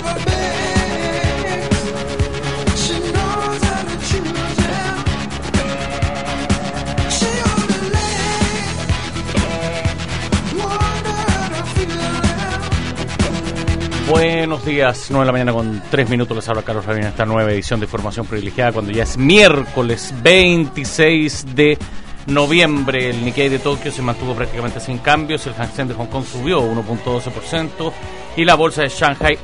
Buenos días, 9 de la mañana con 3 minutos, les habla Carlos Rabín en esta nueva edición de Información Privilegiada, cuando ya es miércoles 26 de noviembre. El Nikkei de Tokio se mantuvo prácticamente sin cambios, el Hang Seng de Hong Kong subió 1.12% y la bolsa de Shanghai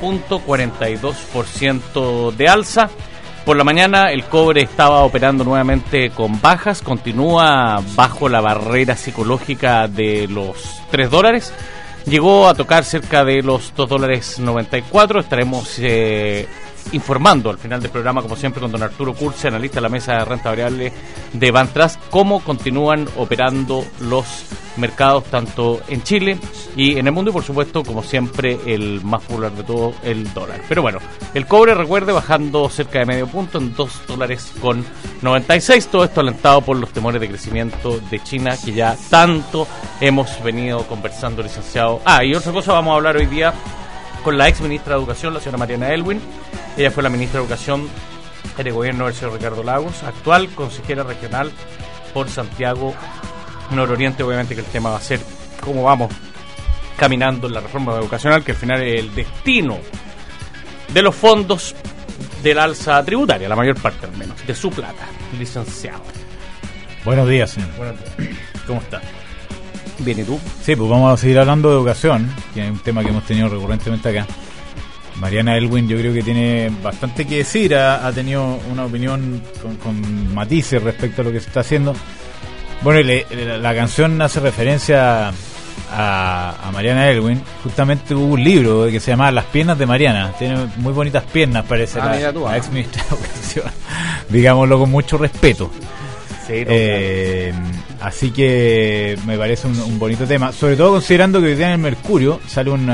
1.42% de alza. Por la mañana el cobre estaba operando nuevamente con bajas, continúa bajo la barrera psicológica de los $3. Llegó a tocar cerca de los $2.94. Estaremos informando al final del programa, como siempre, con don Arturo Curse, analista de la mesa de renta variable de Van Trust, cómo continúan operando los mercados tanto en Chile y en el mundo, y por supuesto, como siempre, el más popular de todo, el dólar. Pero bueno, el cobre, recuerde, bajando cerca de medio punto en $2.96. Todo esto alentado por los temores de crecimiento de China, que ya tanto hemos venido conversando, licenciado. Y otra cosa, vamos a hablar hoy día con la ex ministra de Educación, la señora Mariana Aylwin. Ella fue la ministra de Educación en el gobierno del señor Ricardo Lagos, actual consejera regional por Santiago Nororiente. Obviamente que el tema va a ser cómo vamos caminando en la reforma educacional, que al final es el destino de los fondos del alza tributaria, la mayor parte al menos, de su plata, licenciado. Buenos días, señor. Buenos días. ¿Cómo está? Bien, ¿y tú? Sí, pues vamos a seguir hablando de educación, que es un tema que hemos tenido recurrentemente acá. Mariana Aylwin yo creo que tiene bastante que decir, ha tenido una opinión con matices respecto a lo que se está haciendo. Bueno, la canción hace referencia a Mariana Aylwin. Justamente hubo un libro que se llama Las piernas de Mariana. Tiene muy bonitas piernas, parece la ex ministra de Educación. Digámoslo con mucho respeto. Sí, así que me parece un bonito tema, sobre todo considerando que hoy día en el Mercurio sale en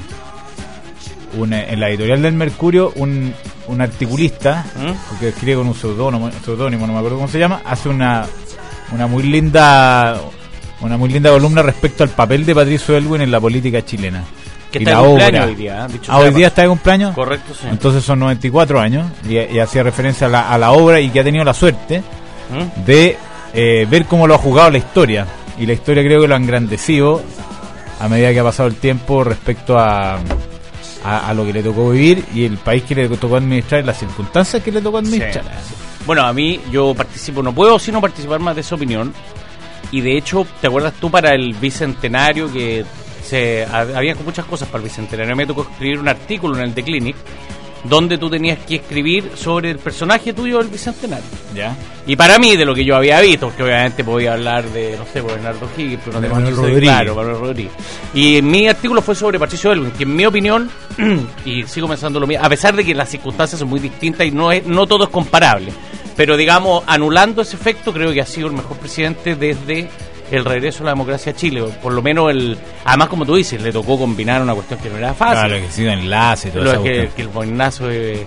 la editorial del Mercurio un articulista que escribe con un seudónimo, no me acuerdo cómo se llama, hace una muy linda columna respecto al papel de Patricio Aylwin en la política chilena. Que está de cumpleaños hoy día, hoy día está de cumpleaños. Correcto, sí. Entonces son 94 años y hacía referencia a la obra, y que ha tenido la suerte de ver cómo lo ha jugado la historia, y la historia creo que lo ha engrandecido a medida que ha pasado el tiempo respecto a lo que le tocó vivir y el país que le tocó administrar y las circunstancias que le tocó administrar. Sí. Bueno, a mí, yo participo, no puedo sino participar más de esa opinión, y de hecho, ¿te acuerdas tú para el bicentenario que había muchas cosas para el bicentenario? Me tocó escribir un artículo en el The Clinic donde tú tenías que escribir sobre el personaje tuyo del bicentenario. ¿Ya? Y para mí, de lo que yo había visto, porque obviamente podía hablar de, no sé, Bernardo Higgins, pero no tengo Manuel Rodríguez. Claro, Manuel Rodríguez. Y mi artículo fue sobre Patricio Aylwin, que en mi opinión, y sigo pensando lo mismo, a pesar de que las circunstancias son muy distintas y no todo es comparable, pero digamos, anulando ese efecto, creo que ha sido el mejor presidente desde el regreso a la democracia a Chile. Por lo menos además, como tú dices, le tocó combinar una cuestión que no era fácil. Claro, que sí, enlace y todo eso. Que el boinazo de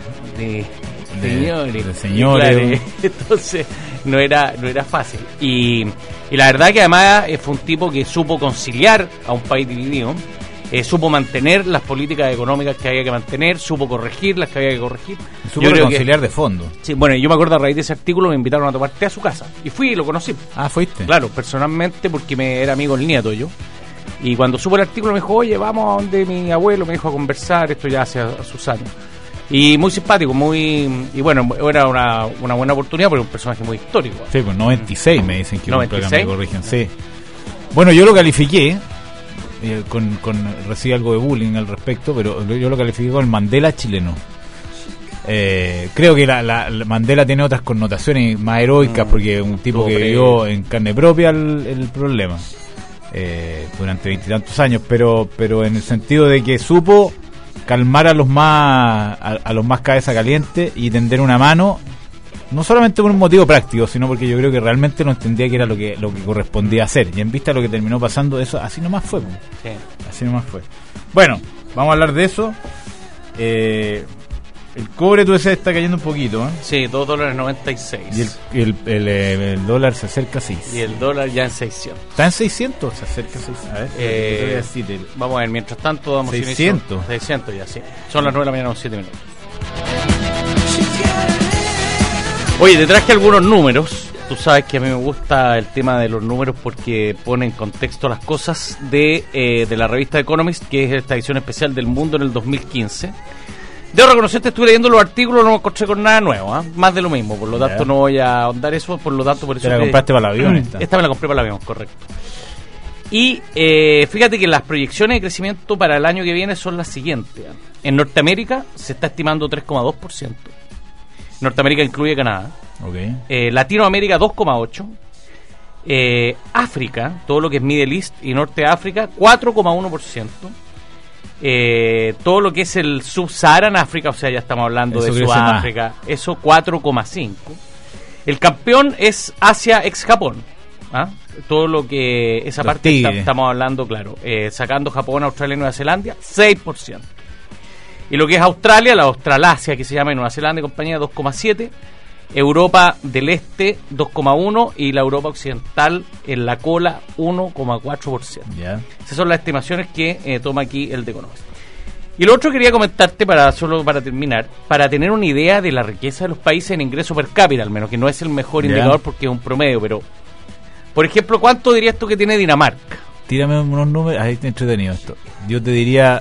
señores. Claro, entonces no era fácil. Y la verdad que además fue un tipo que supo conciliar a un país dividido, supo mantener las políticas económicas que había que mantener, supo corregir las que había que corregir. Supo reconciliar de fondo. Sí, bueno, yo me acuerdo, a raíz de ese artículo me invitaron a tomar té a su casa y fui y lo conocí. Ah, ¿fuiste? Claro, personalmente, porque era amigo del nieto yo. Y cuando supo el artículo me dijo, oye, vamos a donde mi abuelo, me dijo, a conversar, esto ya hace sus años. Y muy simpático, y bueno, era una buena oportunidad porque es un personaje muy histórico. Sí, pues 96 me dicen que 96. Me corrigen, sí. Bueno, yo lo califiqué recibí algo de bullying al respecto, pero yo lo califiqué con el Mandela chileno. Creo que la Mandela tiene otras connotaciones más heroicas, porque es un tipo que vivió en carne propia el problema durante 20 y tantos años, pero en el sentido de que supo calmar a los más cabeza caliente y tender una mano, no solamente por un motivo práctico, sino porque yo creo que realmente no entendía que era lo que correspondía hacer, y en vista de lo que terminó pasando, eso así nomás fue. Sí. Así nomás fue. Bueno, vamos a hablar de eso. El cobre, tú decías, está cayendo un poquito, ¿eh? Sí, $2.96. Y el dólar se acerca a 6. Y el dólar ya en 600. ¿Está en 600? Se acerca a 600. A ver, te voy a decir, vamos a ver, mientras tanto damos 600. inicio. 600 ya, sí. Son las 9 de la mañana con 7 minutos. Oye, te traje algunos números. Tú sabes que a mí me gusta el tema de los números porque pone en contexto las cosas de la revista Economist, que es esta edición especial del mundo en el 2015. Debo reconocerte, estuve leyendo los artículos, no me encontré con nada nuevo, más de lo mismo, por lo tanto no voy a ahondar eso, por lo tanto por eso... ¿Te la compraste para el avión? Esta me la compré para el avión, correcto. Y fíjate que las proyecciones de crecimiento para el año que viene son las siguientes. En Norteamérica se está estimando 3,2%. Norteamérica incluye Canadá. Okay. Latinoamérica 2,8%. África, todo lo que es Middle East y Norte de África, 4,1%. Todo lo que es el Sub-Saharan África, o sea, ya estamos hablando eso de Sudáfrica, eso 4,5%. El campeón es Asia ex Japón. ¿Ah? Todo lo que esa los parte estamos hablando, claro, sacando Japón, Australia y Nueva Zelanda, 6%. Y lo que es Australia, la Australasia que se llama, Nueva Zelanda y compañía, 2,7%. Europa del Este 2,1% y la Europa Occidental en la cola 1,4%. Yeah. Esas son las estimaciones que toma aquí el The Economist. Y lo otro quería comentarte solo para terminar, para tener una idea de la riqueza de los países en ingreso per cápita, al menos, que no es el mejor indicador porque es un promedio, pero por ejemplo, ¿cuánto dirías tú que tiene Dinamarca? Tírame unos números, ahí está entretenido esto. Yo te diría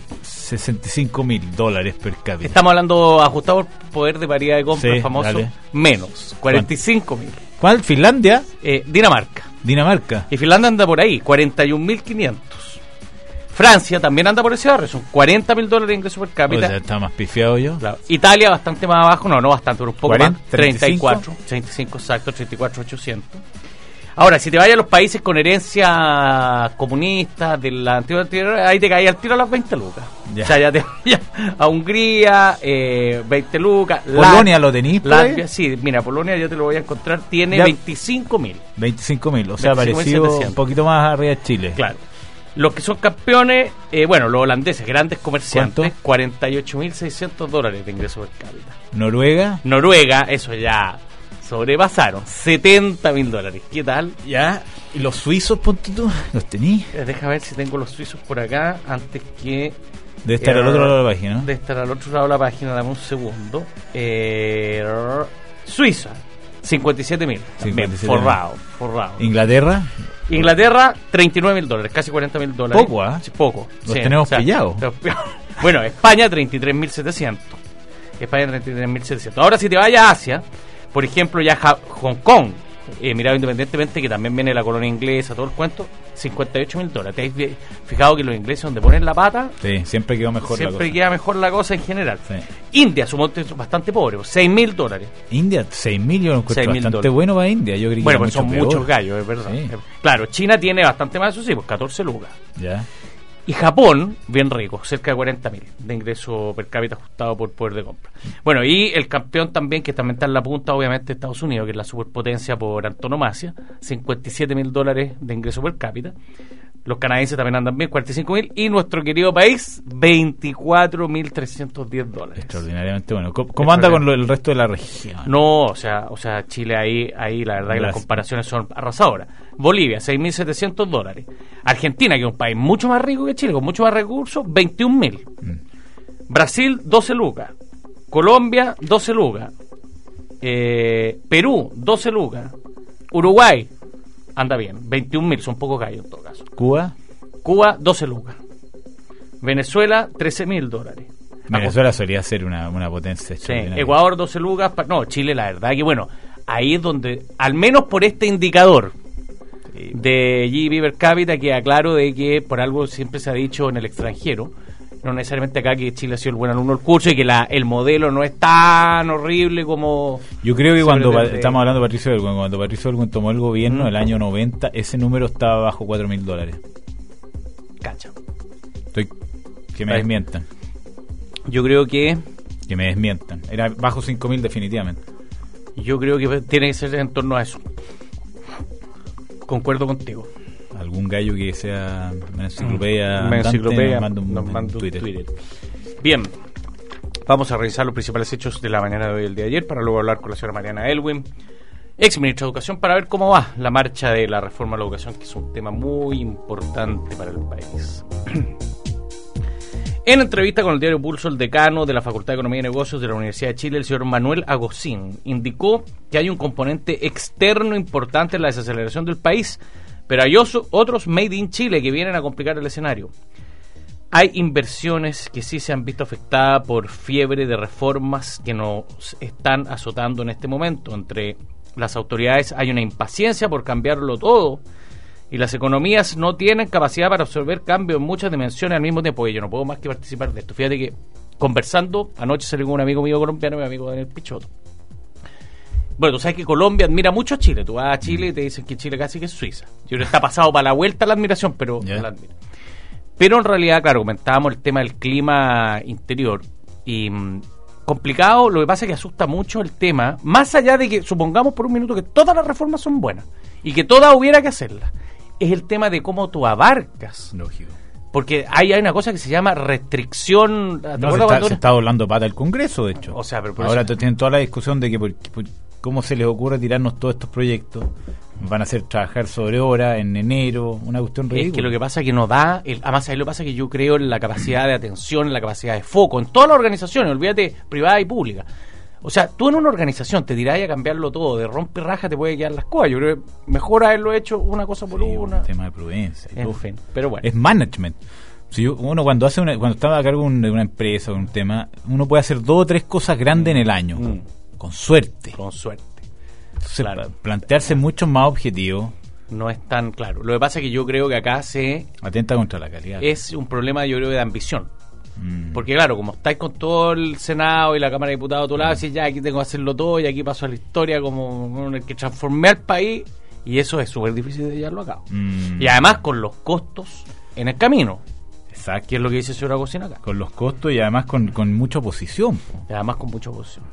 $65,000 per cápita. Estamos hablando ajustado por poder de paridad de compra, sí, famoso, dale. menos, 45,000. ¿Cuál? ¿Finlandia? Dinamarca. Y Finlandia anda por ahí, 41.500. Francia también anda por ese barrio, son $40,000 de ingreso per cápita. O sea, está más pifiado yo. Claro. Italia bastante más abajo, no bastante, pero un poco 40, más, 35 exacto, 34,800. Ahora, si te vayas a los países con herencia comunista de la antigua, ahí te caes al tiro a las 20 lucas. Ya. O sea, ya te vayas a Hungría, 20 lucas. ¿Polonia lo tenís? Latvia, sí, mira, Polonia yo te lo voy a encontrar, tiene 25,000. 25,000, o sea, parecido 25,700. un poquito más arriba de Chile. Claro. Los que son campeones, los holandeses, grandes comerciantes, $48,600 de ingreso per cápita. Noruega, eso ya sobrepasaron, $70,000. ¿Qué tal? ya. ¿Y los suizos, ponte tú? ¿Los tení? Deja ver si tengo los suizos por acá antes que... Debe estar al otro lado de la página, ¿no? Debe estar al otro lado de la página, dame un segundo. Suiza, 57,000. 57,000. Forrado. ¿Inglaterra? Inglaterra, $39,000, casi $40,000. Poco, ¿ah? Sí, poco. Los tenemos pillados. Bueno, España, 33,700. Ahora, si te vayas a Asia, por ejemplo, ya Hong Kong, mirado independientemente, que también viene de la colonia inglesa, todo el cuento, $58,000. ¿Te has fijado que los ingleses donde ponen la pata? Sí, siempre quedó mejor la cosa. Siempre queda mejor la cosa en general. Sí. India, su monte es bastante pobre, $6,000. India, 6,000, yo lo encuentro bastante bueno para India. Yo creí bueno, que pues son peor. muchos gallos, es verdad. Sí. Claro, China tiene bastante más, eso sí, pues 14 lucas. Ya. Y Japón, bien rico, cerca de 40,000 de ingreso per cápita ajustado por poder de compra. Bueno, y el campeón también, que también está en la punta, obviamente, Estados Unidos, que es la superpotencia por antonomasia, $57,000 de ingreso per cápita. Los canadienses también andan bien, 45,000. Y nuestro querido país, $24,310. Extraordinariamente bueno. ¿Cómo anda con el resto de la región? No, o sea Chile ahí la verdad que las comparaciones son arrasadoras. Bolivia, $6,700. Argentina, que es un país mucho más rico que Chile, con mucho más recursos, 21,000. Brasil, 12 lucas. Colombia, 12 lucas. Perú, 12 lucas. Uruguay, anda bien, 21,000, son pocos gallos en todo caso. Cuba, 12 lucas. Venezuela, $13,000. Venezuela solía ser una potencia. Sí, Ecuador, 12 lucas. No, Chile, la verdad que bueno, ahí es donde, al menos por este indicador de GDP per cápita, queda claro de que por algo siempre se ha dicho en el extranjero, no necesariamente acá, que Chile ha sido el buen alumno del curso y que el modelo no es tan horrible como... Yo creo que estamos hablando de Patricio Aylwin, cuando Patricio Aylwin tomó el gobierno el año 90, ese número estaba bajo $4,000. Cacha. Que me desmientan. Yo creo que me desmientan. Era bajo 5,000 definitivamente. Yo creo que tiene que ser en torno a eso. Concuerdo contigo. Algún gallo que sea una enciclopedia, nos manda un Twitter. Bien, Vamos a revisar los principales hechos de la mañana de hoy y el día de ayer para luego hablar con la señora Mariana Elwin, ex ministra de Educación, para ver cómo va la marcha de la reforma a la educación, que es un tema muy importante para el país. En entrevista con el diario Pulso, el decano de la Facultad de Economía y Negocios de la Universidad de Chile, el señor Manuel Agosín, indicó que hay un componente externo importante en la desaceleración del país, pero hay otros made in Chile que vienen a complicar el escenario. Hay inversiones que sí se han visto afectadas por fiebre de reformas que nos están azotando en este momento. Entre las autoridades hay una impaciencia por cambiarlo todo y las economías no tienen capacidad para absorber cambios en muchas dimensiones al mismo tiempo. Y yo no puedo más que participar de esto. Fíjate que conversando, anoche salí con un amigo mío colombiano, mi amigo Daniel Pichotto. Bueno, tú sabes que Colombia admira mucho a Chile. Tú vas a Chile y te dicen que Chile casi que es Suiza. Yo creo que está pasado para la vuelta la admiración, pero la admiro. Pero en realidad, claro, comentábamos el tema del clima interior y complicado. Lo que pasa es que asusta mucho el tema, más allá de que supongamos por un minuto que todas las reformas son buenas y que todas hubiera que hacerlas, es el tema de cómo tú abarcas. Lógico. Porque hay una cosa que se llama restricción. Se está doblando pata el Congreso, de hecho. O sea, pero ahora tienen toda la discusión de que cómo se les ocurre tirarnos todos estos proyectos. Van a hacer trabajar sobre hora en enero, una cuestión ridícula. Es que lo que pasa es que nos da, además ahí lo que pasa es que yo creo en la capacidad de atención, en la capacidad de foco, en todas las organizaciones, olvídate, privada y pública. O sea, tú en una organización te dirás a cambiarlo todo, de rompe raja te puede quedar las cosas. Yo creo que mejor haberlo hecho una cosa por una. Un tema de prudencia. En fin, pero bueno. Es management. Si uno cuando está a cargo de una empresa o un tema, uno puede hacer 2 o 3 cosas grandes en el año, con suerte. Con suerte. Entonces, claro, plantearse mucho más objetivos no es tan claro. Lo que pasa es que yo creo que acá se atenta contra la calidad. Es un problema, yo creo, de ambición. Porque claro, como estáis con todo el Senado y la Cámara de Diputados a tu lado, decís ya aquí tengo que hacerlo todo y aquí paso a la historia como el que transformé al país, y eso es súper difícil de llevarlo a cabo. Y además con los costos en el camino. Exacto. Que es lo que dice el señor Agosín acá. Con los costos y además con mucha oposición. Y además con mucha oposición.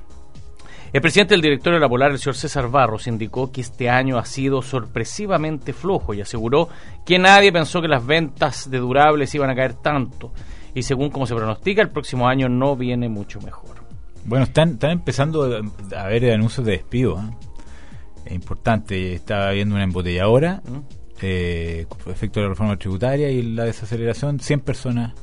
El presidente del directorio de la Polar, el señor César Barros, indicó que este año ha sido sorpresivamente flojo y aseguró que nadie pensó que las ventas de durables iban a caer tanto. Y según como se pronostica, el próximo año no viene mucho mejor. Bueno, están empezando a haber anuncios de despido. Es importante. Estaba viendo una embotelladora, efecto de la reforma tributaria y la desaceleración, 100 personas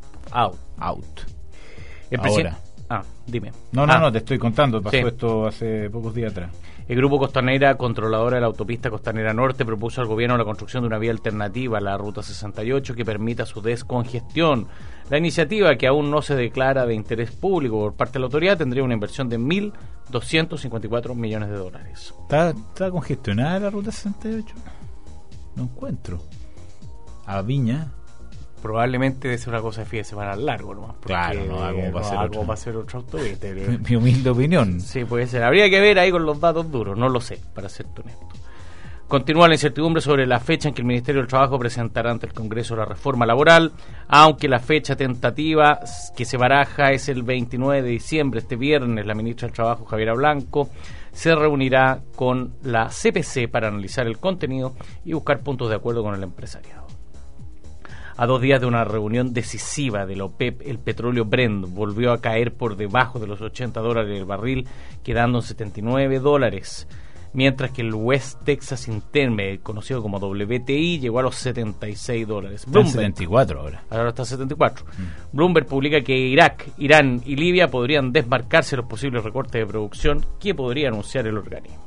out. Ahora. Dime. No, te estoy contando, pasó esto hace pocos días atrás. El Grupo Costanera, controladora de la autopista Costanera Norte, propuso al gobierno la construcción de una vía alternativa a la Ruta 68 que permita su descongestión. La iniciativa, que aún no se declara de interés público por parte de la autoridad, tendría una inversión de $1.254 millones. ¿Está congestionada la Ruta 68? No encuentro. A Viña. Probablemente debe ser una cosa de fin de semana largo nomás. Claro, no da como para hacer otro autobús. Mi humilde opinión. Sí, puede ser. Habría que ver ahí con los datos duros, no lo sé, para ser honesto. Continúa la incertidumbre sobre la fecha en que el Ministerio del Trabajo presentará ante el Congreso la reforma laboral, aunque la fecha tentativa que se baraja es el 29 de diciembre, este viernes. La ministra del Trabajo, Javiera Blanco, se reunirá con la CPC para analizar el contenido y buscar puntos de acuerdo con el empresariado. A 2 días de una reunión decisiva de la OPEP, el petróleo Brent volvió a caer por debajo de los $80 el barril, quedando en $79, mientras que el West Texas Intermediate, conocido como WTI, llegó a los $76. Está en 74 ahora. Ahora está a 74. Bloomberg publica que Irak, Irán y Libia podrían desmarcarse de los posibles recortes de producción que podría anunciar el organismo.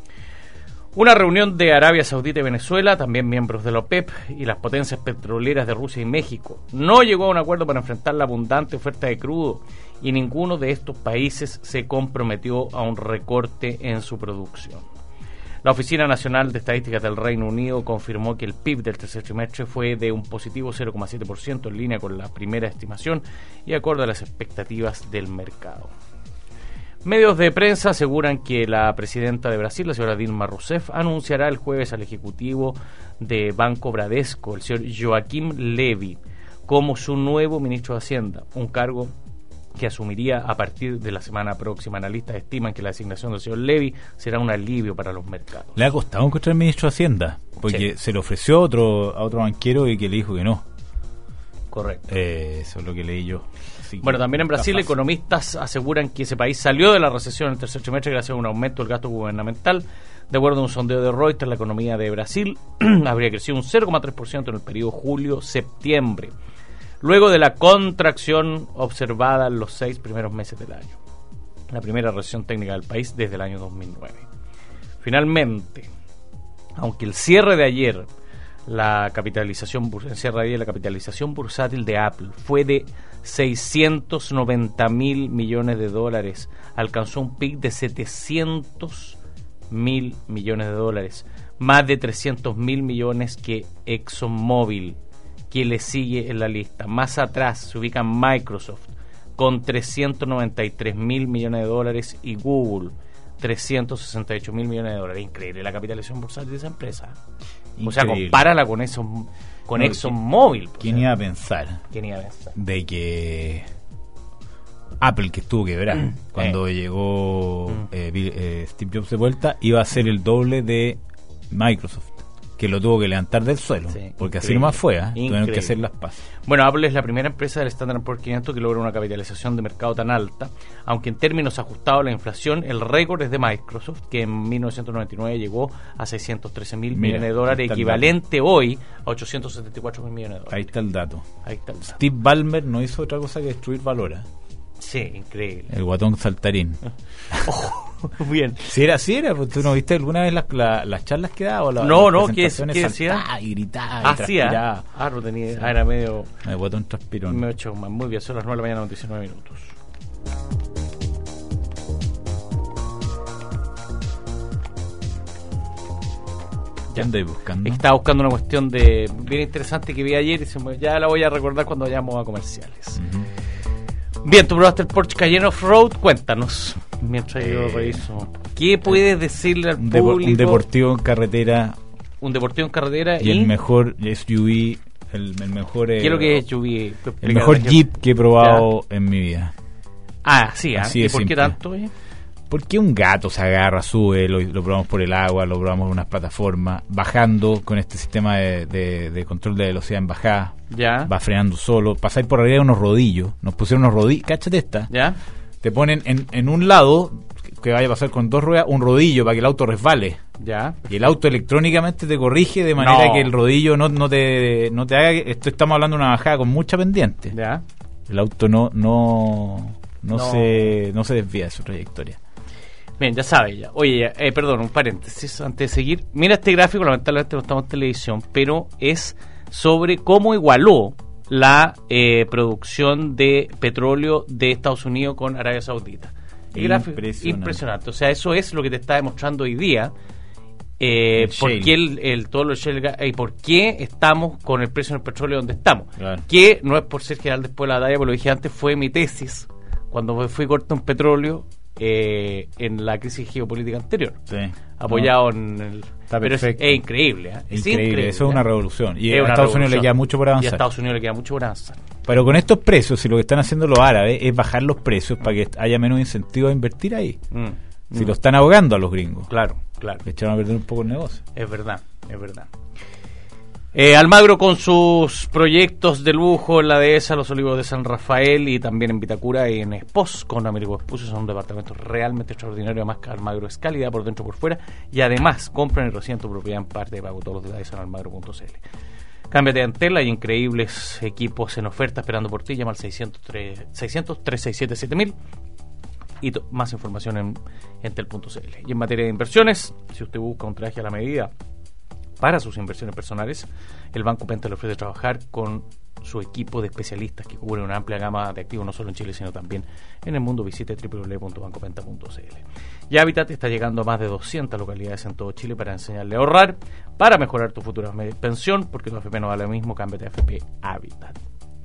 Una reunión de Arabia Saudita y Venezuela, también miembros de la OPEP, y las potencias petroleras de Rusia y México, no llegó a un acuerdo para enfrentar la abundante oferta de crudo, y ninguno de estos países se comprometió a un recorte en su producción. La Oficina Nacional de Estadísticas del Reino Unido confirmó que el PIB del tercer trimestre fue de un positivo 0,7% en línea con la primera estimación y acorde a las expectativas del mercado. Medios de prensa aseguran que la presidenta de Brasil, la señora Dilma Rousseff, anunciará el jueves al ejecutivo de Banco Bradesco, el señor Joaquim Levy, como su nuevo ministro de Hacienda, un cargo que asumiría a partir de la semana próxima. Analistas estiman que la designación del señor Levy será un alivio para los mercados. Le ha costado encontrar el ministro de Hacienda, porque se le ofreció a otro banquero y que le dijo que no. Correcto. Eso es lo que leí yo. Bueno, también en Brasil, economistas aseguran que ese país salió de la recesión en el tercer trimestre gracias a un aumento del gasto gubernamental. De acuerdo a un sondeo de Reuters, la economía de Brasil habría crecido un 0,3% en el periodo julio-septiembre, luego de la contracción observada en los 6 primeros meses del año. La primera recesión técnica del país desde el año 2009. Finalmente, aunque el cierre de ayer, la capitalización bursátil de Apple fue de 690.000 millones de dólares, alcanzó un pic de 700.000 millones de dólares, más de 300.000 millones que ExxonMobil, que le sigue en la lista. Más atrás se ubica Microsoft con 393.000 millones de dólares y Google 368.000 millones de dólares. Increíble la capitalización bursátil de esa empresa. Increíble. O sea, compárala con eso, con ExxonMobil. ¿Quién iba a pensar? De que Apple, que estuvo quebrada cuando llegó Steve Jobs de vuelta, iba a ser el doble de Microsoft, que lo tuvo que levantar del suelo, porque así nomás fue, tuvieron que hacer las paces. Bueno, Apple es la primera empresa del Standard & Poor's 500 que logra una capitalización de mercado tan alta, aunque en términos ajustados a la inflación, el récord es de Microsoft, que en 1999 llegó a 613.000 millones de dólares, equivalente hoy a 874.000 millones de dólares. Ahí está el dato. Steve Ballmer no hizo otra cosa que destruir Valora. Sí, increíble. El guatón saltarín. Bien. Si era, pues tú no viste alguna vez las charlas que daba. No, ¿qué decía? Y gritaba, y transpiraba. No tenía, era medio... El guatón transpirón. Medio choma. Muy bien, son las 9 de la mañana, 19 minutos. ¿Qué andáis buscando? Estaba buscando una cuestión bien interesante que vi ayer y ya la voy a recordar cuando vayamos a comerciales. Bien, tú probaste el Porsche Cayenne Off-Road, cuéntanos, mientras yo reviso. ¿Qué puedes decirle al público? Un deportivo en carretera. Un deportivo en carretera y el mejor SUV, el mejor... ¿Qué es lo que es SUV? El mejor Jeep que he probado en mi vida. ¿Y por qué tanto? Porque un gato se agarra, sube, lo probamos por el agua, lo probamos en unas plataformas, bajando con este sistema de control de velocidad en bajada, va frenando solo, pasáis por arriba de unos rodillos, nos pusieron unos rodillos, cáchate esta, te ponen en un lado, que vaya a pasar con 2 ruedas, un rodillo para que el auto resbale, y el auto electrónicamente te corrige de manera que el rodillo no te haga, estamos hablando de una bajada con mucha pendiente, el auto no se desvía de su trayectoria. Bien, ya sabes ya. Oye, perdón, un paréntesis antes de seguir. Mira este gráfico, lamentablemente no estamos en televisión, pero es sobre cómo igualó la producción de petróleo de Estados Unidos con Arabia Saudita. El gráfico impresionante. O sea, eso es lo que te está demostrando hoy día. ¿Por qué todo lo shale gas, y por qué estamos con el precio del petróleo donde estamos? Claro. Que no es por ser general después de la batalla, pero lo dije antes, fue mi tesis cuando fui corto en petróleo. En la crisis geopolítica anterior, apoyado en el... Pero es increíble, es increíble. Eso es una revolución. Y a Estados Unidos le queda mucho por avanzar. Pero con estos precios, si lo que están haciendo los árabes es bajar los precios para que haya menos incentivo a invertir ahí. Si lo están ahogando a los gringos. Claro. Le echaron a perder un poco el negocio. Es verdad. Almagro con sus proyectos de lujo en la dehesa, los Olivos de San Rafael y también en Vitacura y en Espos con Américo Vespucio, son un departamento realmente extraordinario. Además que Almagro es calidad por dentro y por fuera, y además compran y reciben tu propiedad en parte de pago. Todos los detalles en almagro.cl. Cámbiate de Antel, hay increíbles equipos en oferta esperando por ti. Llama al 600-367-7000 y más información en entel.cl. Y en materia de inversiones, si usted busca un traje a la medida para sus inversiones personales, el Banco Penta le ofrece trabajar con su equipo de especialistas que cubren una amplia gama de activos no solo en Chile sino también en el mundo. Visite www.bancopenta.cl. Y Habitat está llegando a más de 200 localidades en todo Chile para enseñarle a ahorrar, para mejorar tu futura pensión, porque tu AFP no vale lo mismo. Cámbiate a AFP Habitat.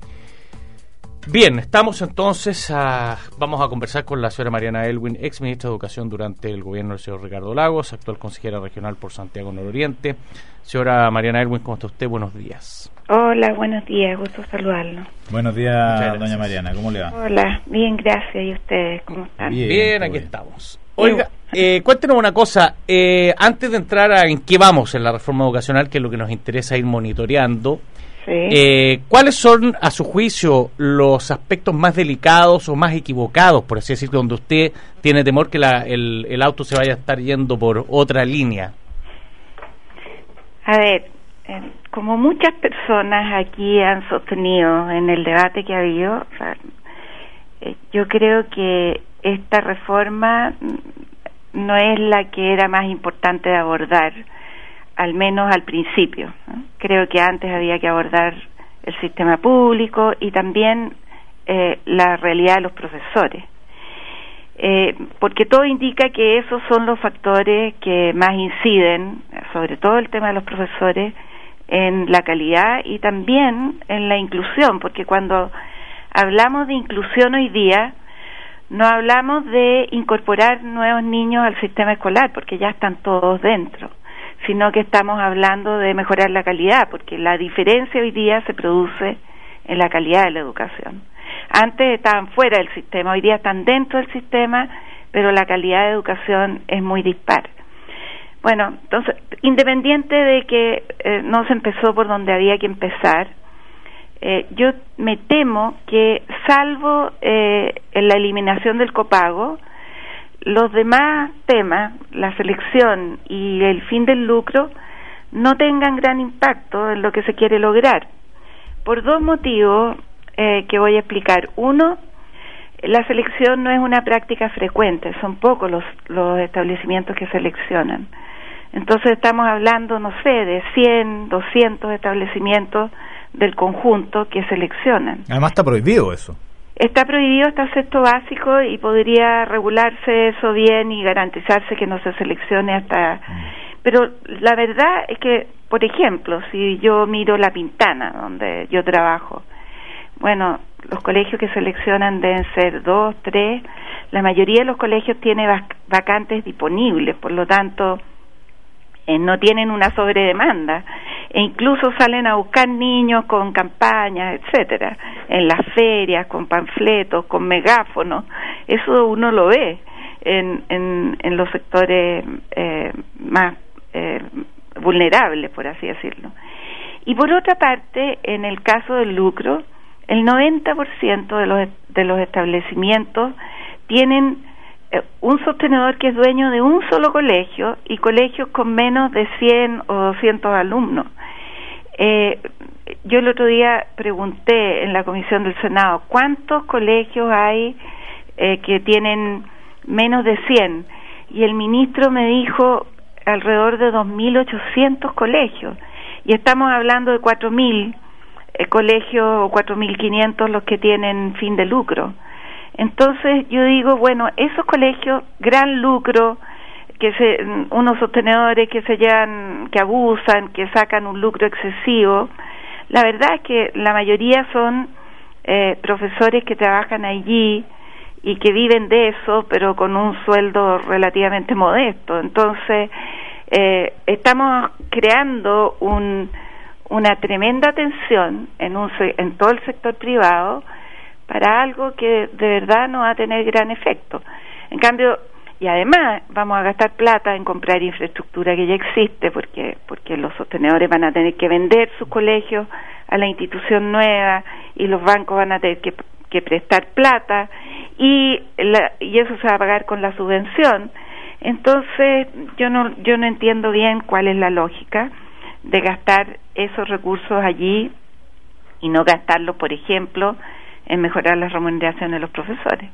Bien, estamos entonces vamos a conversar con la señora Mariana Elwin, ex ministra de Educación durante el gobierno del señor Ricardo Lagos, actual consejera regional por Santiago Nororiente. Señora Mariana Elwin, ¿cómo está usted? Buenos días. Hola, buenos días, gusto saludarlo. Buenos días, doña Mariana, ¿cómo le va? Hola, bien, gracias. ¿Y ustedes cómo están? Bien, aquí estamos. Oiga, cuéntenos una cosa, antes de entrar en qué vamos en la reforma educacional, que es lo que nos interesa ir monitoreando, Sí. ¿Cuáles son, a su juicio, los aspectos más delicados o más equivocados, por así decirlo, donde usted tiene temor que el auto se vaya a estar yendo por otra línea? A ver, como muchas personas aquí han sostenido en el debate que ha habido, o sea, yo creo que esta reforma no es la que era más importante de abordar, al menos al principio, ¿no? Creo que antes había que abordar el sistema público y también la realidad de los profesores, porque todo indica que esos son los factores que más inciden, sobre todo el tema de los profesores, en la calidad y también en la inclusión, porque cuando hablamos de inclusión hoy día, no hablamos de incorporar nuevos niños al sistema escolar, porque ya están todos dentro, sino que estamos hablando de mejorar la calidad, porque la diferencia hoy día se produce en la calidad de la educación. Antes estaban fuera del sistema, hoy día están dentro del sistema, pero la calidad de educación es muy dispar. Bueno, entonces, independiente de que no se empezó por donde había que empezar, yo me temo que, salvo en la eliminación del copago, los demás temas, la selección y el fin del lucro, no tengan gran impacto en lo que se quiere lograr, por dos motivos que voy a explicar. Uno, la selección no es una práctica frecuente, son pocos los establecimientos que seleccionan. Entonces estamos hablando, no sé, de 100, 200 establecimientos del conjunto que seleccionan. Además está prohibido eso. Está prohibido hasta sexto básico y podría regularse eso bien y garantizarse que no se seleccione hasta... Pero la verdad es que, por ejemplo, si yo miro La Pintana, donde yo trabajo, bueno, los colegios que seleccionan deben ser 2, 3, la mayoría de los colegios tiene vacantes disponibles, por lo tanto no tienen una sobredemanda, e incluso salen a buscar niños con campañas, etcétera, en las ferias, con panfletos, con megáfonos. Eso uno lo ve en los sectores más vulnerables, por así decirlo. Y por otra parte, en el caso del lucro, el 90% de los establecimientos tienen un sostenedor que es dueño de un solo colegio y colegios con menos de 100 o 200 alumnos. Yo el otro día pregunté en la comisión del Senado ¿cuántos colegios hay que tienen menos de 100? Y el ministro me dijo alrededor de 2.800 colegios, y estamos hablando de 4.000 colegios o 4.500 los que tienen fin de lucro. Entonces yo digo, bueno, esos colegios, gran lucro, unos sostenedores que se llevan, que abusan, que sacan un lucro excesivo, la verdad es que la mayoría son profesores que trabajan allí y que viven de eso, pero con un sueldo relativamente modesto. Entonces estamos creando una tremenda tensión en todo el sector privado para algo que de verdad no va a tener gran efecto. En cambio, y además vamos a gastar plata en comprar infraestructura que ya existe, porque los sostenedores van a tener que vender sus colegios a la institución nueva y los bancos van a tener que prestar plata y eso se va a pagar con la subvención. Entonces yo no entiendo bien cuál es la lógica de gastar esos recursos allí y no gastarlos, por ejemplo, en mejorar las remuneraciones de los profesores.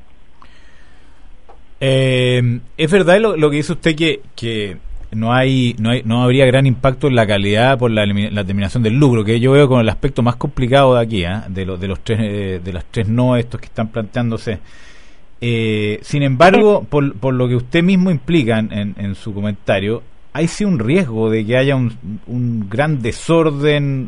Es verdad lo que dice usted que no habría gran impacto en la calidad por la eliminación del lucro, que yo veo como el aspecto más complicado de aquí, de las tres no estos que están planteándose. Sin embargo, por lo que usted mismo implica en su comentario, hay sí un riesgo de que haya un gran desorden,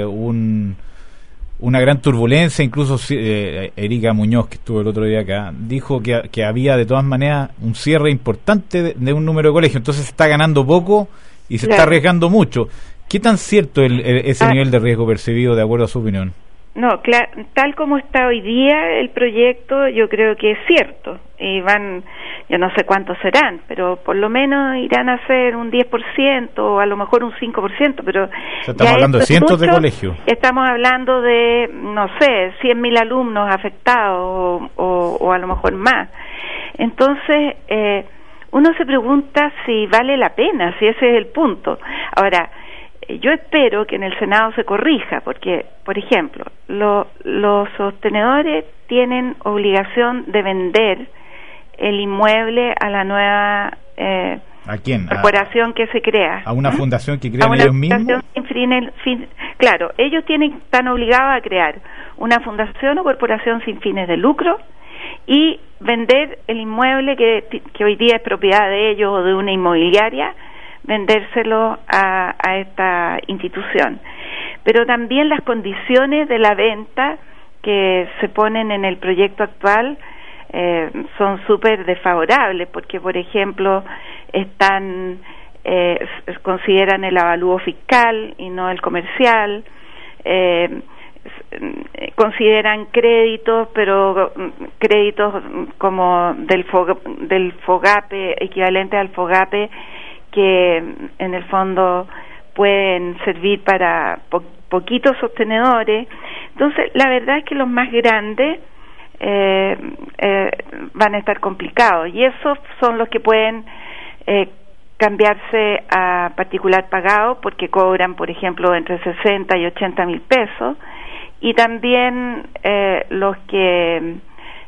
una gran turbulencia. Incluso Erika Muñoz, que estuvo el otro día acá, dijo que había de todas maneras un cierre importante de un número de colegios, entonces se está ganando poco y se está arriesgando mucho. ¿Qué tan cierto ese nivel de riesgo percibido, de acuerdo a su opinión? No, tal como está hoy día el proyecto, yo creo que es cierto. yo no sé cuántos serán, pero por lo menos irán a ser un 10% o a lo mejor un 5%, pero o sea, estamos hablando de cientos de colegios. Estamos hablando de, no sé, 100.000 alumnos afectados o a lo mejor más. Entonces, uno se pregunta si vale la pena, si ese es el punto. Ahora, yo espero que en el Senado se corrija, porque, por ejemplo, los sostenedores tienen obligación de vender el inmueble a la nueva ¿a quién? corporación que se crea. ¿A una fundación que crean ellos mismos? Claro, ellos están obligados a crear una fundación o corporación sin fines de lucro y vender el inmueble que hoy día es propiedad de ellos o de una inmobiliaria, vendérselo a esta institución. Pero también las condiciones de la venta que se ponen en el proyecto actual son súper desfavorables, porque, por ejemplo, consideran el avalúo fiscal y no el comercial, consideran créditos, pero créditos como del FOGAPE, equivalente al FOGAPE, que en el fondo pueden servir para poquitos sostenedores. Entonces, la verdad es que los más grandes van a estar complicados, y esos son los que pueden cambiarse a particular pagado, porque cobran, por ejemplo, entre 60 y 80 mil pesos, y también los que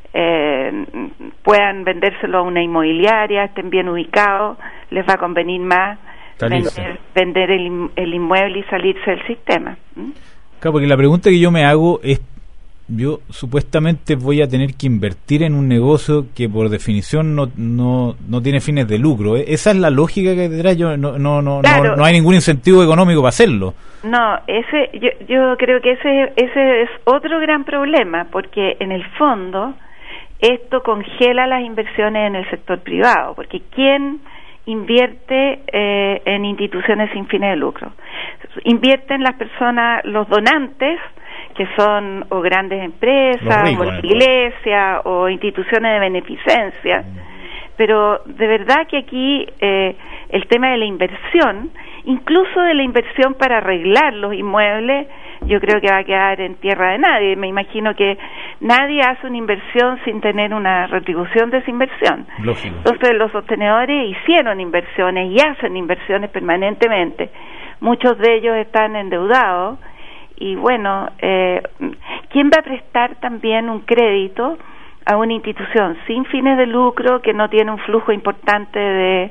puedan vendérselo a una inmobiliaria, estén bien ubicados, les va a convenir más vender el inmueble y salirse del sistema. Claro, porque la pregunta que yo me hago es, yo supuestamente voy a tener que invertir en un negocio que por definición no tiene fines de lucro. Esa es la lógica que detrás. Claro. No hay ningún incentivo económico para hacerlo. No, yo creo que ese es otro gran problema, porque en el fondo esto congela las inversiones en el sector privado, porque ¿quién invierte en instituciones sin fines de lucro? Invierten las personas, los donantes, que son o grandes empresas, o iglesias, o instituciones de beneficencia. Pero de verdad que aquí el tema de la inversión, incluso de la inversión para arreglar los inmuebles, yo creo que va a quedar en tierra de nadie. Me imagino que nadie hace una inversión sin tener una retribución de esa inversión. Lógico. Entonces los sostenedores hicieron inversiones y hacen inversiones permanentemente. Muchos de ellos están endeudados. Y bueno, ¿quién va a prestar también un crédito a una institución sin fines de lucro que no tiene un flujo importante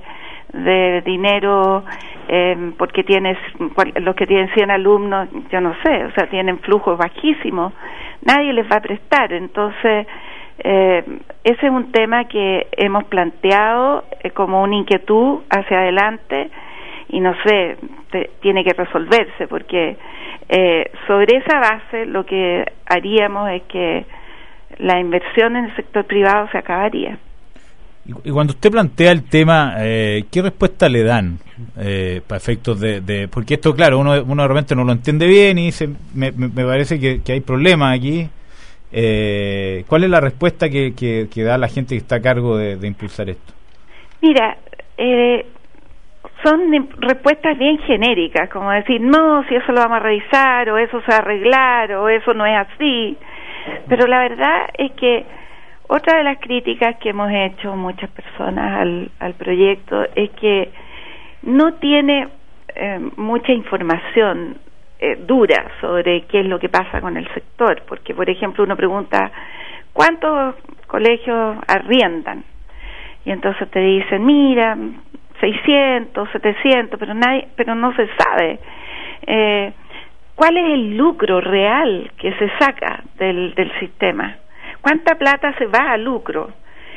de dinero, porque los que tienen 100 alumnos, yo no sé, o sea, tienen flujos bajísimos? Nadie les va a prestar. Entonces, ese es un tema que hemos planteado como una inquietud hacia adelante, y no sé, tiene que resolverse, porque sobre esa base lo que haríamos es que la inversión en el sector privado se acabaría. Y cuando usted plantea el tema, ¿qué respuesta le dan para efectos de porque esto, claro, uno de repente no lo entiende bien y dice, me parece que hay problemas aquí? ¿Cuál es la respuesta que da la gente que está a cargo de impulsar esto? Mira, son respuestas bien genéricas, como decir, no, si eso lo vamos a revisar, o eso se va a arreglar, o eso no es así. Pero la verdad es que otra de las críticas que hemos hecho muchas personas al proyecto es que no tiene mucha información dura sobre qué es lo que pasa con el sector, porque, por ejemplo, uno pregunta, ¿cuántos colegios arriendan? Y entonces te dicen, mira, 600, 700, pero no se sabe cuál es el lucro real que se saca del sistema, cuánta plata se va a lucro,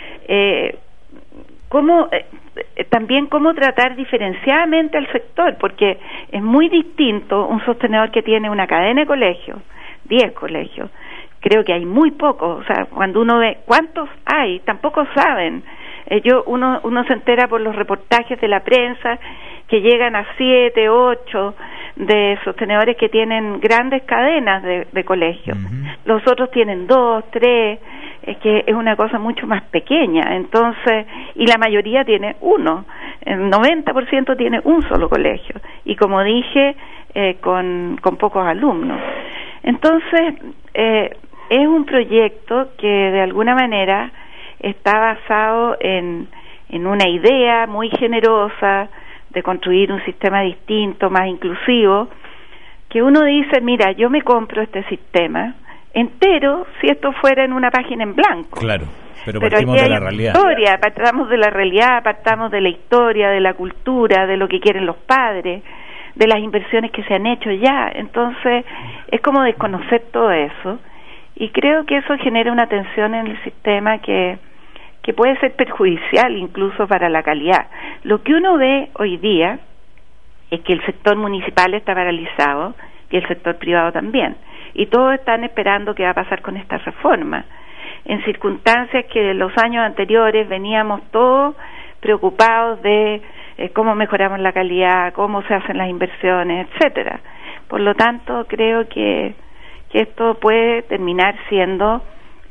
también cómo tratar diferenciadamente al sector, porque es muy distinto un sostenedor que tiene una cadena de colegios, 10 colegios. Creo que hay muy pocos, o sea, cuando uno ve cuántos hay, tampoco saben. Uno se entera por los reportajes de la prensa que llegan a 7, 8 de sostenedores que tienen grandes cadenas de colegios. Los otros tienen 2, 3, es que es una cosa mucho más pequeña, entonces, y la mayoría tiene uno, el 90% tiene un solo colegio, y como dije, con pocos alumnos. Entonces, es un proyecto que de alguna manera está basado en una idea muy generosa de construir un sistema distinto, más inclusivo, que uno dice, mira, yo me compro este sistema entero si esto fuera en una página en blanco. Claro, pero partimos de la realidad. Partamos de la realidad, partamos de la historia, de la cultura, de lo que quieren los padres, de las inversiones que se han hecho ya. Entonces, es como desconocer todo eso, y creo que eso genera una tensión en el sistema que puede ser perjudicial incluso para la calidad. Lo que uno ve hoy día es que el sector municipal está paralizado y el sector privado también, y todos están esperando qué va a pasar con esta reforma, en circunstancias que en los años anteriores veníamos todos preocupados de cómo mejoramos la calidad, cómo se hacen las inversiones, etcétera. Por lo tanto, creo que esto puede terminar siendo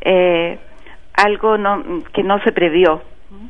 algo que no se previó.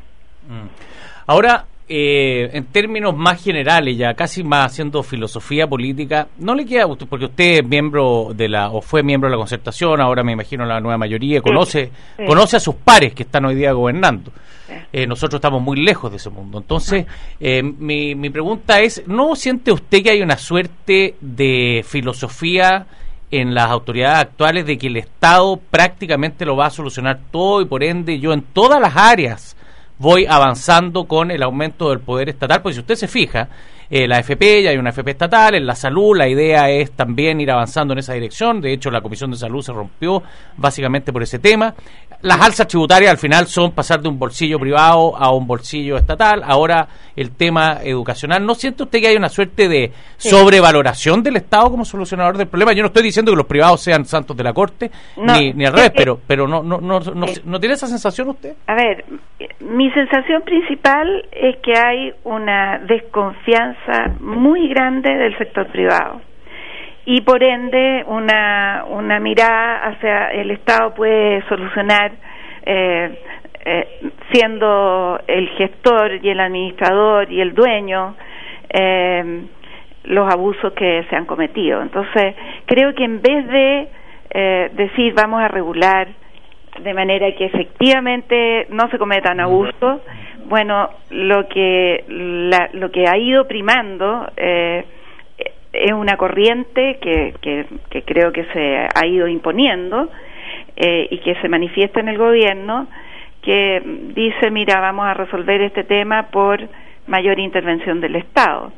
Ahora, en términos más generales, ya casi más haciendo filosofía política, ¿no le queda a usted, porque usted es miembro o fue miembro de la Concertación, ahora me imagino la nueva mayoría, conoce a sus pares que están hoy día gobernando? Nosotros estamos muy lejos de ese mundo. Entonces, mi pregunta es, ¿no siente usted que hay una suerte de filosofía en las autoridades actuales de que el Estado prácticamente lo va a solucionar todo, y por ende yo en todas las áreas voy avanzando con el aumento del poder estatal? Porque si usted se fija, la AFP, ya hay una AFP estatal, en la salud la idea es también ir avanzando en esa dirección. De hecho, la Comisión de Salud se rompió básicamente por ese tema. Las alzas tributarias al final son pasar de un bolsillo privado a un bolsillo estatal. Ahora el tema educacional. ¿No siente usted que hay una suerte de sobrevaloración del Estado como solucionador del problema? Yo no estoy diciendo que los privados sean santos de la corte, ni al revés, pero no tiene esa sensación usted. A ver, mi sensación principal es que hay una desconfianza muy grande del sector privado, y por ende una mirada hacia el Estado puede solucionar siendo el gestor y el administrador y el dueño los abusos que se han cometido. Entonces creo que en vez de decir vamos a regular de manera que efectivamente no se cometan abusos, bueno, lo que ha ido primando es una corriente que creo que se ha ido imponiendo y que se manifiesta en el gobierno, que dice, mira, vamos a resolver este tema por mayor intervención del Estado.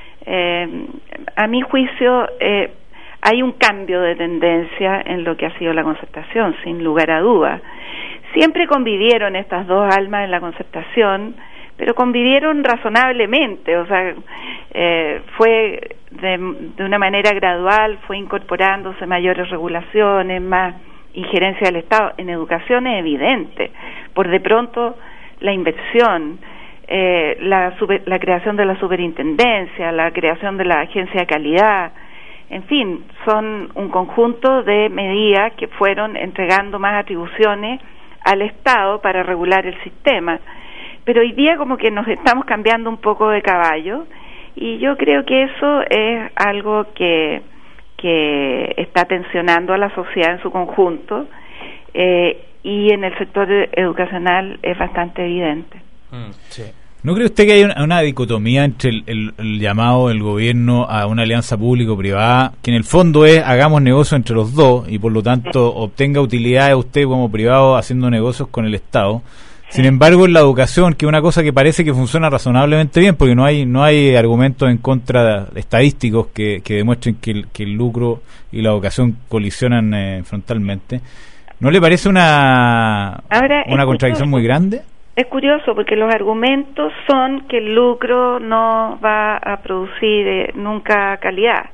A mi juicio, hay un cambio de tendencia en lo que ha sido la Concertación, sin lugar a dudas. Siempre convivieron estas dos almas en la Concertación, pero convivieron razonablemente, o sea, fue de una manera gradual, fue incorporándose mayores regulaciones, más injerencia del Estado. En educación es evidente, por de pronto la inversión, la creación de la superintendencia, la creación de la agencia de calidad, en fin, son un conjunto de medidas que fueron entregando más atribuciones al Estado para regular el sistema. Pero hoy día como que nos estamos cambiando un poco de caballo, y yo creo que eso es algo que está tensionando a la sociedad en su conjunto, y en el sector educacional es bastante evidente. Sí. ¿No cree usted que hay una dicotomía entre el llamado del gobierno a una alianza público-privada, que en el fondo es hagamos negocio entre los dos y por lo tanto obtenga utilidades usted como privado haciendo negocios con el Estado? Sin embargo, en la educación, que es una cosa que parece que funciona razonablemente bien, porque no hay argumentos en contra estadísticos que demuestren que el lucro y la educación colisionan frontalmente, ¿no le parece una contradicción muy grande? Es curioso porque los argumentos son que el lucro no va a producir nunca calidad,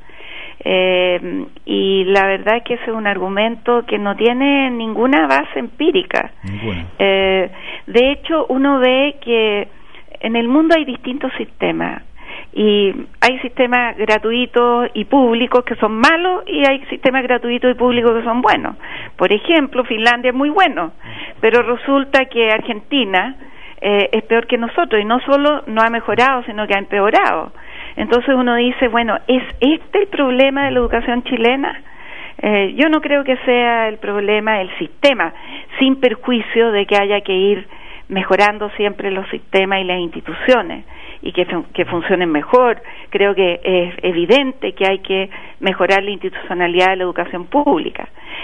y la verdad es que ese es un argumento que no tiene ninguna base empírica. Ninguna. De hecho, uno ve que en el mundo hay distintos sistemas Y hay sistemas gratuitos y públicos que son malos y hay sistemas gratuitos y públicos que son buenos. Por ejemplo, Finlandia es muy bueno, pero resulta que Argentina es peor que nosotros, y no solo no ha mejorado, sino que ha empeorado. Entonces uno dice, bueno, ¿es este el problema de la educación chilena? Yo no creo que sea el problema del sistema, sin perjuicio de que haya que ir mejorando siempre los sistemas y las instituciones y que funcionen mejor. Creo que es evidente que hay que mejorar la institucionalidad de la educación pública.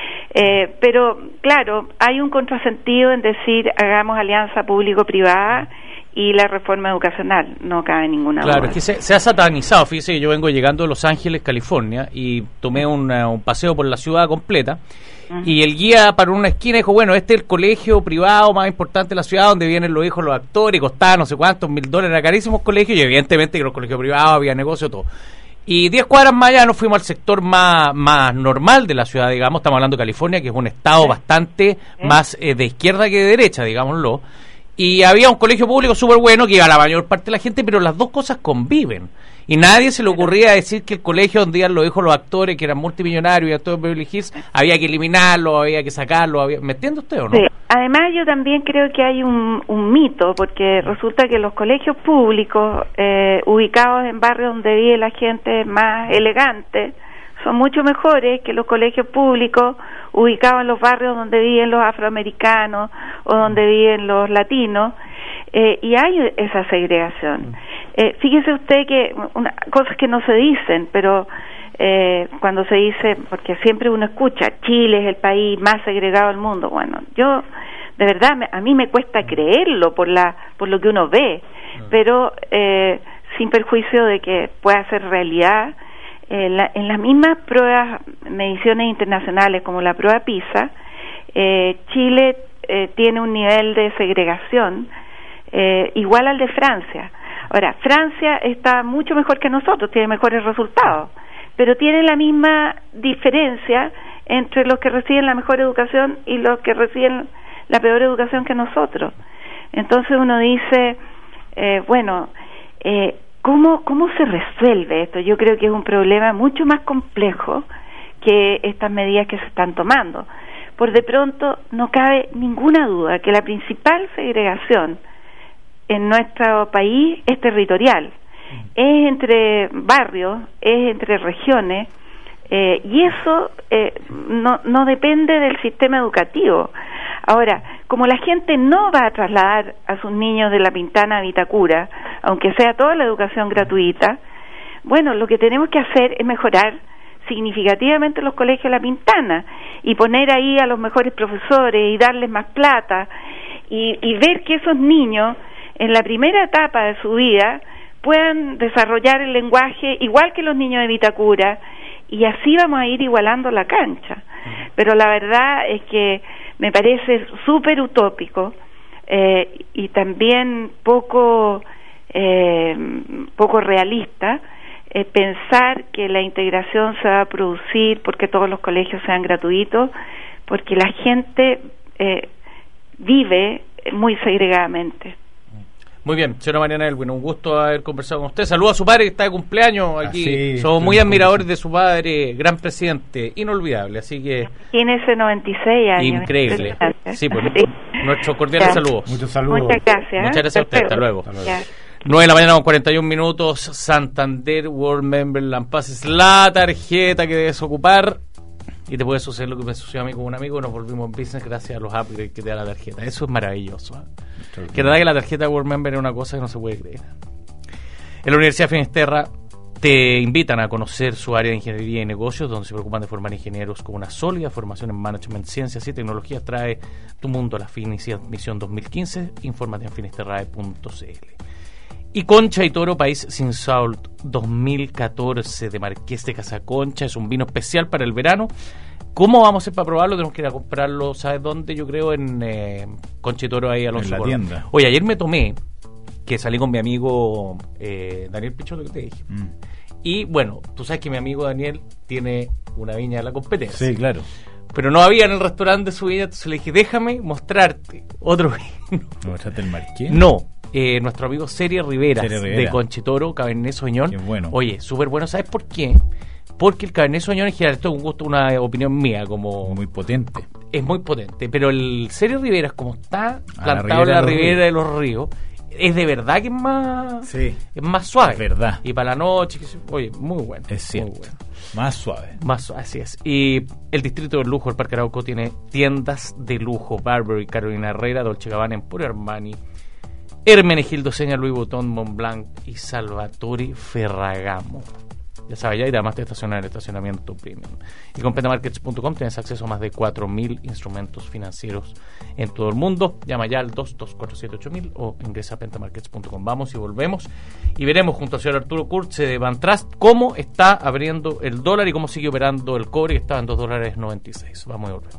Pero, claro, hay un contrasentido en decir hagamos alianza público-privada y la reforma educacional, no cabe ninguna duda. Claro, es que se ha satanizado. Fíjese, yo vengo llegando de Los Ángeles, California, y tomé un paseo por la ciudad completa, y el guía paró en una esquina y dijo, bueno, este es el colegio privado más importante de la ciudad, donde vienen los hijos de los actores, y costaba no sé cuántos $1,000, era carísimos colegios, y evidentemente que los colegios privados había negocio, todo. Y 10 cuadras más allá nos fuimos al sector más normal de la ciudad, digamos, estamos hablando de California, que es un estado bastante más de izquierda que de derecha, digámoslo. Y había un colegio público súper bueno que iba a la mayor parte de la gente, pero las dos cosas conviven. Y nadie se le ocurría decir que el colegio donde iban los hijos los actores, que eran multimillonarios y a todos Beverly Hills, había que eliminarlo, había que sacarlo. ¿Me entiende usted o no? Sí. Además, yo también creo que hay un mito, porque resulta que los colegios públicos ubicados en barrios donde vive la gente más elegante son mucho mejores que los colegios públicos ubicados en los barrios donde viven los afroamericanos o donde viven los latinos, y hay esa segregación. Fíjese usted que cosas que no se dicen, pero cuando se dice, porque siempre uno escucha, Chile es el país más segregado del mundo. Bueno, yo, de verdad, a mí me cuesta creerlo por lo que uno ve, pero sin perjuicio de que pueda ser realidad. En las mismas pruebas, mediciones internacionales como la prueba PISA, Chile tiene un nivel de segregación igual al de Francia. Ahora, Francia está mucho mejor que nosotros, tiene mejores resultados, pero tiene la misma diferencia entre los que reciben la mejor educación y los que reciben la peor educación que nosotros. Entonces uno dice, ¿Cómo se resuelve esto? Yo creo que es un problema mucho más complejo que estas medidas que se están tomando. Por de pronto, no cabe ninguna duda que la principal segregación en nuestro país es territorial. Es entre barrios, es entre regiones, y eso no depende del sistema educativo. Ahora, como la gente no va a trasladar a sus niños de La Pintana a Vitacura, aunque sea toda la educación gratuita, bueno, lo que tenemos que hacer es mejorar significativamente los colegios de La Pintana y poner ahí a los mejores profesores y darles más plata y ver que esos niños en la primera etapa de su vida puedan desarrollar el lenguaje igual que los niños de Vitacura, y así vamos a ir igualando la cancha. Pero la verdad es que me parece súper utópico y también poco realista pensar que la integración se va a producir porque todos los colegios sean gratuitos, porque la gente vive muy segregadamente. Muy bien, señora Mariana Elwin, un gusto haber conversado con usted. Saludos a su padre que está de cumpleaños aquí. Somos muy admiradores de su padre, gran presidente, inolvidable, así que... Tiene ese 96 años. Increíble. Sí, pues nuestros cordiales saludos. Muchos saludos. Muchas gracias. Muchas gracias a usted, hasta luego. 9 de la mañana con 41 minutos, Santander World Member Lampaz es la tarjeta que debes ocupar. Y te puede suceder lo que me sucedió a mí con un amigo, nos volvimos business gracias a los upgrades que te da la tarjeta. Eso es maravilloso. Que te da que la tarjeta World Member es una cosa que no se puede creer. En la Universidad de Finisterra te invitan a conocer su área de ingeniería y negocios, donde se preocupan de formar ingenieros con una sólida formación en management, ciencias y tecnologías. Trae tu mundo a la Misión 2015. Infórmate en finisterrae.cl. Y Concha y Toro País Sin Salt 2014 de Marqués de Casaconcha. Es un vino especial para el verano. ¿Cómo vamos a hacer para probarlo? Tenemos que ir a comprarlo, ¿sabes dónde? Yo creo en Concha y Toro ahí Alonso. En la tienda. Oye, ayer me tomé, que salí con mi amigo Daniel Picholo, que te dije. Y bueno, tú sabes que mi amigo Daniel tiene una viña de la competencia. Sí, claro. Pero no había en el restaurante de su viña, entonces le dije, déjame mostrarte otro vino. ¿No mostraste el Marqués? No, nuestro amigo Serie Rivera de Conchitoro, Cabernet Sauvignon. Qué bueno. Oye, súper bueno. ¿Sabes por qué? Porque el Cabernet Sauvignon en general, esto es un gusto, una opinión mía, como muy potente. Es muy potente, pero el Serie Rivera, como está plantado en la ribera de los ríos, es de verdad que es más suave. Es verdad. Y para la noche, oye, muy bueno. Es cierto. Muy bueno. Más suave. Así es. Y el distrito del lujo, el Parque Arauco, tiene tiendas de lujo: Burberry, Carolina Herrera, Dolce Gabbana, Emporio Armani, Hermenegildo Seña, Louis Vuitton, Montblanc y Salvatore Ferragamo. Ya sabes, ya, y además te estacionan en el estacionamiento premium. Y con pentamarkets.com tienes acceso a más de 4.000 instrumentos financieros en todo el mundo. Llama ya al 22478000 o ingresa a pentamarkets.com. Vamos y volvemos y veremos junto al señor Arturo Kurtz de Bantrust cómo está abriendo el dólar y cómo sigue operando el cobre, que estaba en $2.96. Vamos y volvemos.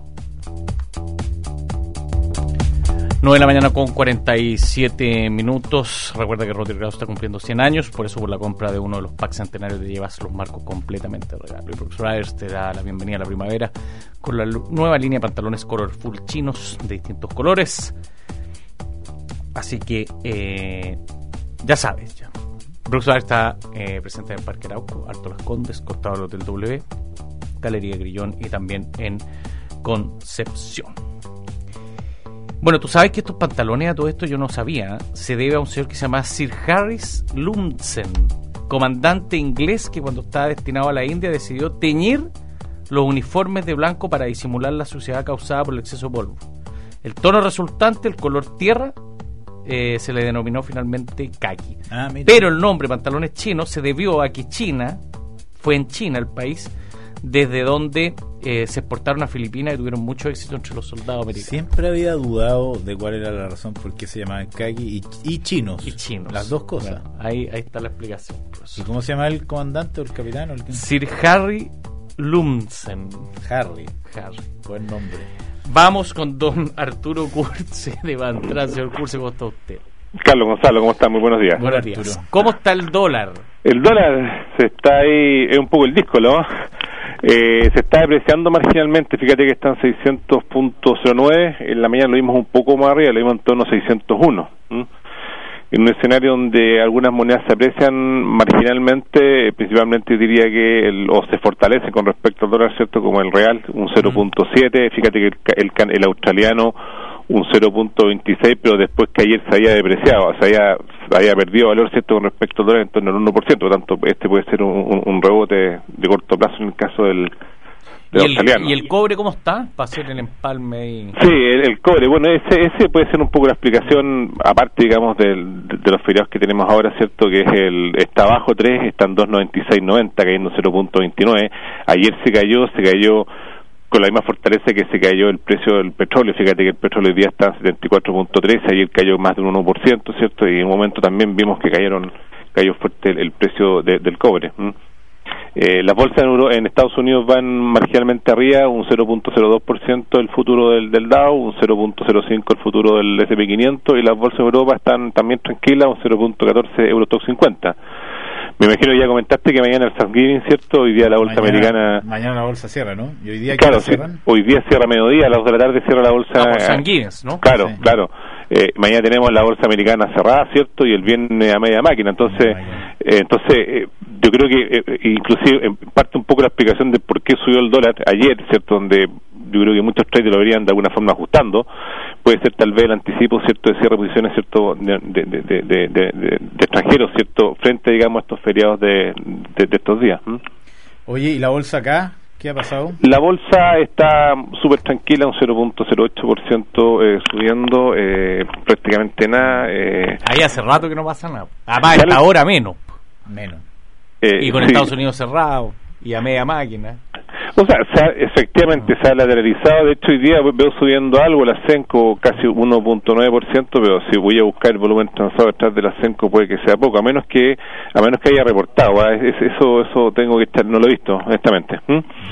9 de la mañana con 47 minutos. Recuerda que Rotter Grau está cumpliendo 100 años, por eso por la compra de uno de los packs centenarios te llevas los marcos completamente de regalo. Y Brooks Brothers te da la bienvenida a la primavera con la nueva línea de pantalones colorful chinos de distintos colores. Así que ya sabes, ya. Brooks Brothers está presente en el Parque Arauco, Alto Las Condes, costado del Hotel W, Galería Grillón y también en Concepción. Bueno, tú sabes que estos pantalones, a todo esto yo no sabía, se debe a un señor que se llama Sir Harris Lumsden, comandante inglés que cuando estaba destinado a la India decidió teñir los uniformes de blanco para disimular la suciedad causada por el exceso de polvo. El tono resultante, el color tierra, se le denominó finalmente khaki. Pero el nombre pantalones chinos se debió a que China, fue en China el país desde donde se exportaron a Filipinas y tuvieron mucho éxito entre los soldados americanos. Siempre había dudado de cuál era la razón por qué se llamaban khaki y chinos. Y chinos. Las dos cosas. Bueno, ahí está la explicación. ¿Y cómo se llama el comandante o el capitán? Sir Harry Lumsden. Harry. Buen nombre. Vamos con don Arturo Kurtz de Bantrust. Señor Kurtz, ¿cómo está usted? Carlos Gonzalo, ¿cómo está? Muy buenos días. Buenos días. ¿Cómo está el dólar? El dólar se está ahí, es un poco el disco, ¿no? Se está depreciando marginalmente, fíjate que está en 600.09, en la mañana lo vimos un poco más arriba, lo vimos en torno a 601. En un escenario donde algunas monedas se aprecian marginalmente, principalmente yo diría que o se fortalecen con respecto al dólar, ¿cierto? Como el real, un 0.7, fíjate que el australiano un 0.26, pero después que ayer se había depreciado, había perdido valor, ¿cierto?, con respecto al dólar en torno al 1%, por tanto este puede ser un rebote de corto plazo en el caso del australiano. ¿Y el cobre cómo está? Para hacer el empalme y... Sí, el cobre, bueno, ese puede ser un poco la explicación, aparte, digamos, de los feriados que tenemos ahora, ¿cierto?, que es está abajo 3, está en 2.9690, cayendo 0.29, ayer se cayó con la misma fortaleza que se cayó el precio del petróleo. Fíjate que el petróleo hoy día está en 74.13, ayer cayó más de un 1%, ¿cierto? Y en un momento también vimos que cayó fuerte el precio del cobre. Las bolsas en Estados Unidos van marginalmente arriba, un 0.02% el futuro del Dow, un 0.05% el futuro del S&P 500, y las bolsas en Europa están también tranquilas, un 0.14 Eurostoxx 50. Me imagino que ya comentaste que mañana el Thanksgiving, ¿cierto? Hoy día la bolsa americana... Mañana la bolsa cierra, ¿no? ¿Y hoy día qué claro, cierran? Hoy día cierra a mediodía, a las 2 de la tarde cierra la bolsa... por Thanksgiving, ¿no? Claro, sí. Claro. Mañana tenemos la bolsa americana cerrada, ¿cierto? Y el viernes a media máquina. Entonces, yo creo que inclusive parte un poco la explicación de por qué subió el dólar ayer, ¿cierto? Donde yo creo que muchos traders lo verían de alguna forma ajustando. Puede ser tal vez el anticipo, ¿cierto?, de cierre de posiciones, ¿cierto?, de extranjeros, ¿cierto?, frente, digamos, a estos feriados de estos días. Oye, ¿y la bolsa acá? ¿Qué ha pasado? La bolsa está súper tranquila, un 0.08% subiendo, prácticamente nada. Ahí hace rato que no pasa nada. Además, esta hora menos. Y con sí. Estados Unidos cerrado y a media máquina. O sea, efectivamente se ha lateralizado. De hecho, hoy día veo subiendo algo la Cenco, casi 1.9%, pero si voy a buscar el volumen transado detrás de la Cenco puede que sea poco, a menos que haya reportado. Eso tengo que estar, no lo he visto, honestamente.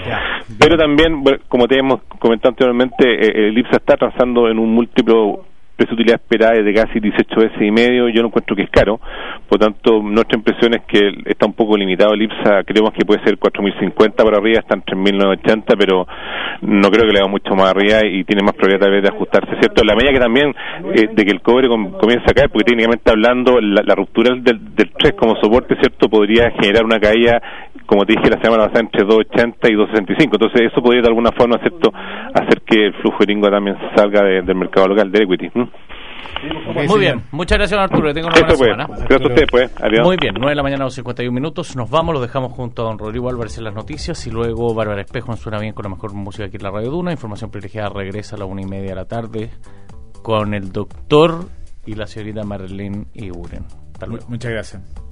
Pero también, bueno, como te hemos comentado anteriormente, el IPSA está transando en un múltiplo precio de utilidad esperada es de casi 18 veces y medio, yo no encuentro que es caro, por tanto nuestra impresión es que está un poco limitado el IPSA, creemos que puede ser 4.050 para arriba, está en 3.980, pero no creo que le haga mucho más arriba y tiene más probabilidad tal vez de ajustarse, ¿cierto? En la medida que también de que el cobre comienza a caer, porque técnicamente hablando la ruptura del 3 como soporte, ¿cierto? Podría generar una caída, como te dije la semana pasada, entre 2.80 y 2.65, entonces eso podría de alguna forma, ¿cierto?, hacer que el flujo gringo también salga del mercado local, del equity. Muy bien, muchas gracias, Arturo, que tenga una buena semana. Gracias a usted, pues. Adiós. Muy bien, 9 de la mañana, 51 minutos. Nos vamos, los dejamos junto a don Rodrigo Álvarez en las noticias y luego Bárbara Espejo en Suena Bien con la mejor música aquí en la Radio Duna. Información privilegiada regresa a la 1:30 de la tarde con el doctor y la señorita Marlene Iguren. Muchas gracias.